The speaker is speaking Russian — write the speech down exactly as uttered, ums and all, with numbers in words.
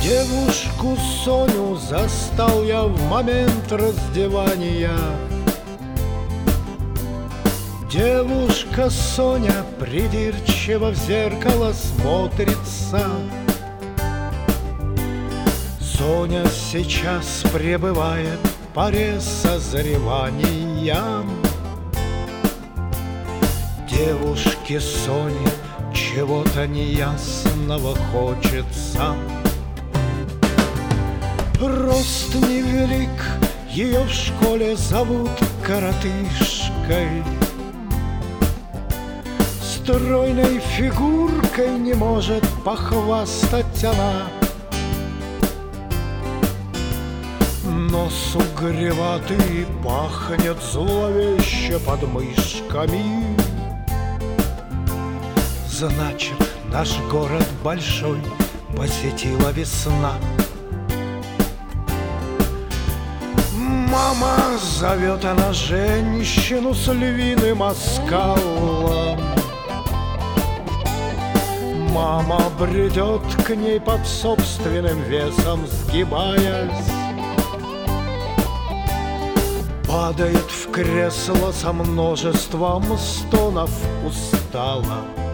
Девушку Соню застал я в момент раздевания. Девушка Соня придирчиво в зеркало смотрится. Соня сейчас пребывает в паре созревания. Девушке Соне чего-то неясного хочется. Рост невелик, ее в школе зовут коротышкой. Стройной фигуркой не может похвастать она. Нос угреватый, пахнет зловеще подмышками. Значит, наш город большой посетила весна. Мама зовет она женщину с львиным оскалом. Мама бредет к ней под собственным весом, сгибаясь. Падает в кресло со множеством стонов устало.